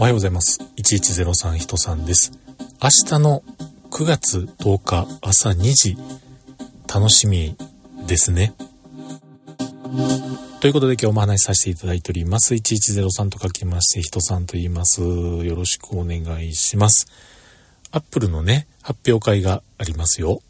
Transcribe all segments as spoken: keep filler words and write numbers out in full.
おはようございます。いちいちゼロさんひとさんです。明日のくがつとおか朝にじ、楽しみですね。ということで今日も話しさせていただいております。いちいちゼロさんと書きましてひとさんと言います。よろしくお願いします。アップルのね、発表会がありますよ。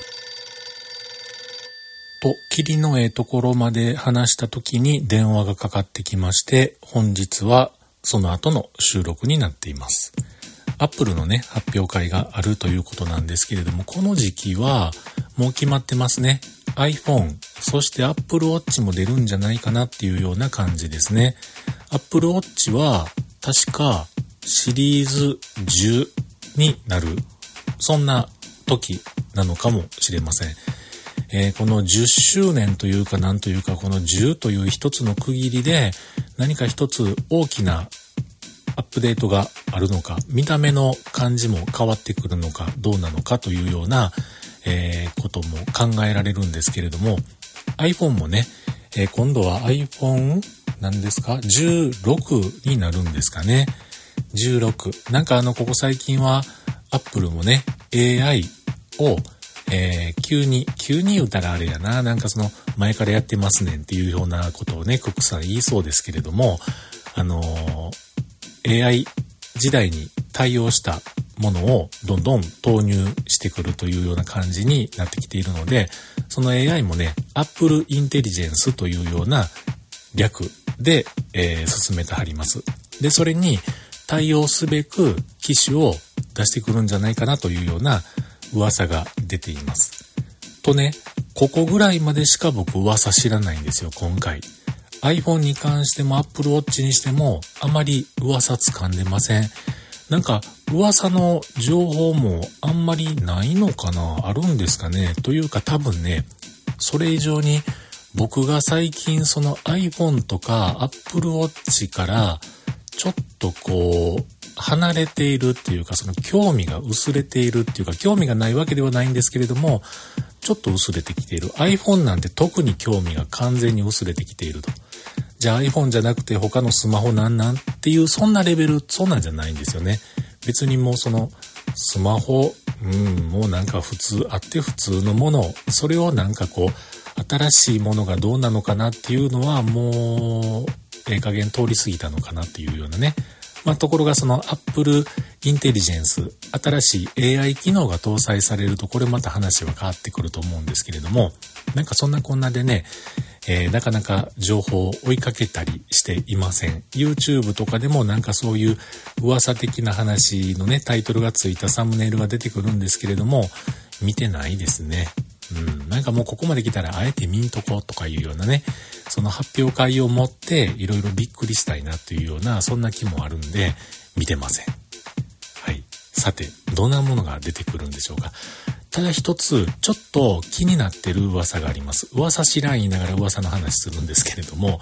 と、霧のええところまで話した時に電話がかかってきまして、本日はその後の収録になっています。アップルのね、発表会があるということなんですけれども、この時期はもう決まってますね。iPhone、そして Apple Watch も出るんじゃないかなっていうような感じですね。Apple Watch は確かシリーズじゅうになる、そんな時なのかもしれません。えー、このじゅっしゅうねんというかなんというか、このじゅうという一つの区切りで何か一つ大きなアップデートがあるのか、見た目の感じも変わってくるのかどうなのかというような、えー、ことも考えられるんですけれども、 iPhone もね、えー、今度は iPhone 何ですかじゅうろくになるんですかね。じゅうろく、なんかあのここ最近は Apple もね エーアイ をえー、急に、急に言うたらあれやな、なんかその前からやってますねんっていうようなことをね、クックさん言いそうですけれども、あのー、エーアイ 時代に対応したものをどんどん投入してくるというような感じになってきているので、その エーアイ もね、Apple Intelligence というような略で、えー、進めてはります。で、それに対応すべく機種を出してくるんじゃないかなというような噂が出ています。とね、ここぐらいまでしか僕噂知らないんですよ、今回。iPhone に関しても Apple Watch にしてもあまり噂掴んでません。なんか噂の情報もあんまりないのかな、あるんですかね。というか多分ね、それ以上に僕が最近その iPhone とか Apple Watch からちょっとこう離れているっていうか、その興味が薄れているっていうか、興味がないわけではないんですけれども、ちょっと薄れてきている。 iPhone なんて特に興味が完全に薄れてきていると。じゃあ iPhone じゃなくて他のスマホなんなんっていう、そんなレベル、そんなんじゃないんですよね。別にもうそのスマホ、うん、もうなんか普通あって普通のもの、それをなんかこう新しいものがどうなのかなっていうのはもうええ加減通り過ぎたのかなっていうようなね。まあ、ところがその Apple Intelligence、新しい エーアイ 機能が搭載されると、これまた話は変わってくると思うんですけれども、なんかそんなこんなでね、えー、なかなか情報を追いかけたりしていません。YouTube とかでもなんかそういう噂的な話のね、タイトルがついたサムネイルが出てくるんですけれども、見てないですね。うん、なんかもうここまで来たらあえて見んとことかいうようなね、その発表会を持っていろいろびっくりしたいなというような、そんな気もあるんで見てません。はい。さて、どんなものが出てくるんでしょうか。ただ一つちょっと気になってる噂があります。噂知らん言いながら噂の話するんですけれども、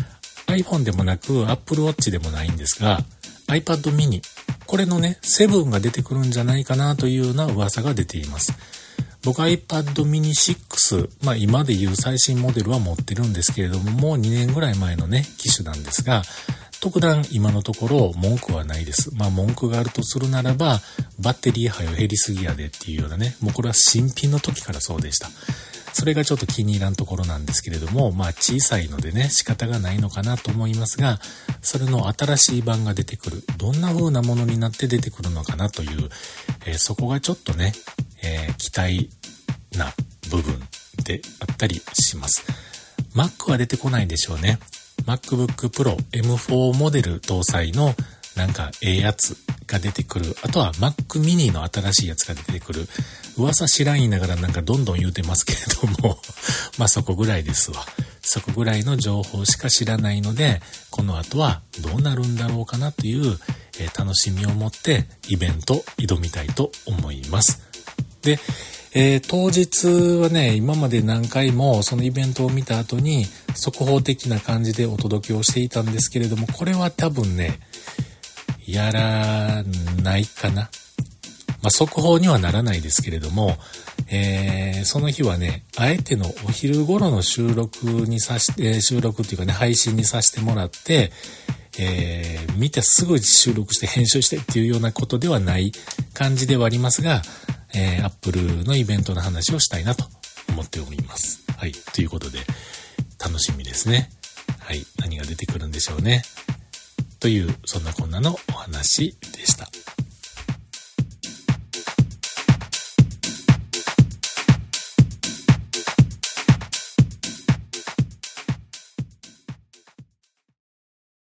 iPhone でもなく Apple Watch でもないんですが、 iPad mini、 これのねセブンが出てくるんじゃないかなというような噂が出ています。僕 iPad mini シックス、まあ今でいう最新モデルは持ってるんですけれども、もうにねんぐらい前のね機種なんですが、特段今のところ文句はないです。まあ文句があるとするならば、バッテリー波を減りすぎやでっていうようなね、もうこれは新品の時からそうでした。それがちょっと気に入らんところなんですけれども、まあ小さいのでね仕方がないのかなと思いますが、それの新しい版が出てくる、どんな風なものになって出てくるのかなという、えー、そこがちょっとね、えー、期待な部分であったりします。 Mac は出てこないでしょうね。 MacBook Pro エムフォー モデル搭載のなんかええやつが出てくる。あとは Mac mini の新しいやつが出てくる。噂知らん言いながらなんかどんどん言うてますけれどもまあそこぐらいですわ。そこぐらいの情報しか知らないので、この後はどうなるんだろうかなという、えー、楽しみを持ってイベント挑みたいと思います。で、えー、当日はね、今まで何回もそのイベントを見た後に速報的な感じでお届けをしていたんですけれども、これは多分ねやらないかな。まあ、速報にはならないですけれども、えー、その日はね、あえてのお昼頃の収録にさし、えー、収録っていうかね、配信にさせてもらって、 えー、見てすぐ収録して編集してっていうようなことではない感じではありますが、えー、Apple のイベントの話をしたいなと思っております。はい。ということで、楽しみですね。はい。何が出てくるんでしょうね。という、そんなこんなのお話でした。